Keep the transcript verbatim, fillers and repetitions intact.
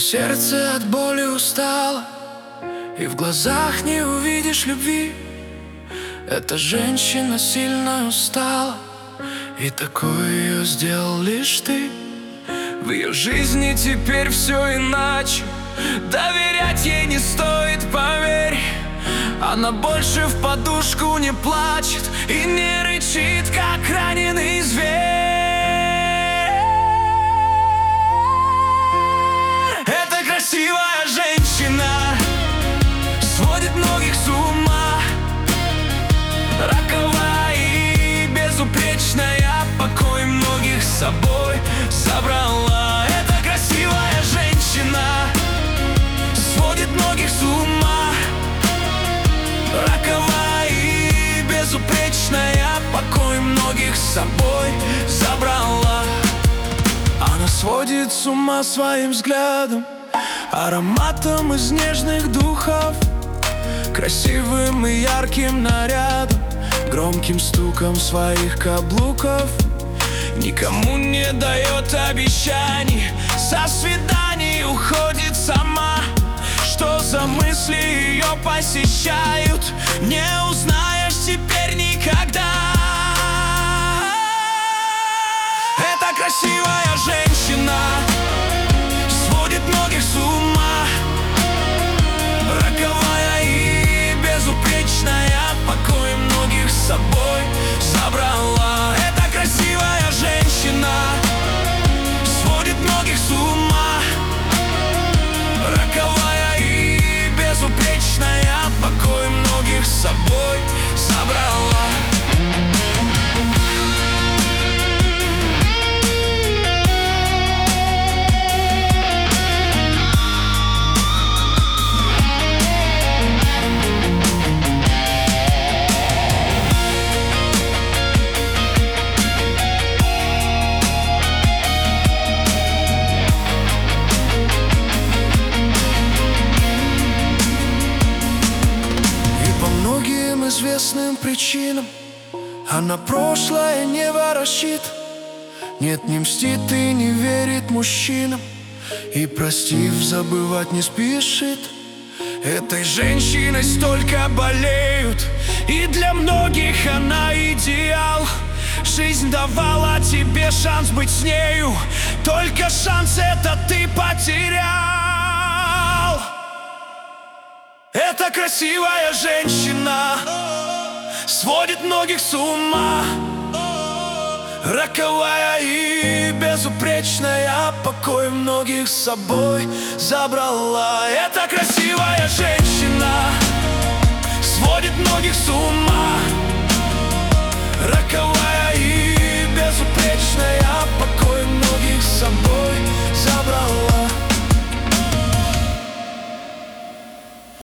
сердце от боли устало, и в глазах не увидишь любви. Эта женщина сильно устала, и такой ее сделал лишь ты. В ее жизни теперь все иначе, доверять ей не стоит, поверь. Она больше в подушку не плачет и не рычит, как раненый зверь. Эта красивая женщина сводит многих с ума, роковая и безупречная, покой многих с собой забрала. Эта красивая женщина сводит многих с ума, роковая и безупречная, покой многих с собой забрала. Она сводит с ума своим взглядом, ароматом из нежных духов, красивым и ярким нарядом, громким стуком своих каблуков. Никому не дает обещаний, со свиданий уходит сама. Что за мысли ее посещают, не узнаешь теперь никогда. Эта красивая женщина сводит многих с ума, роковая и безупречная, покой многих с собой забрала. Эта красивая женщина сводит многих с ума, роковая и безупречная, покой многих с собой забрала. Известным причинам она прошлое не ворощит, нет, не мстит и не верит мужчинам, и, простив, забывать не спешит. Этой женщиной столько болеют, и для многих она идеал. Жизнь давала тебе шанс быть с нею, только шанс этот ты потерял. Эта красивая женщина сводит многих с ума, роковая и безупречная, покой многих с собой забрала. Эта красивая женщина сводит многих с ума,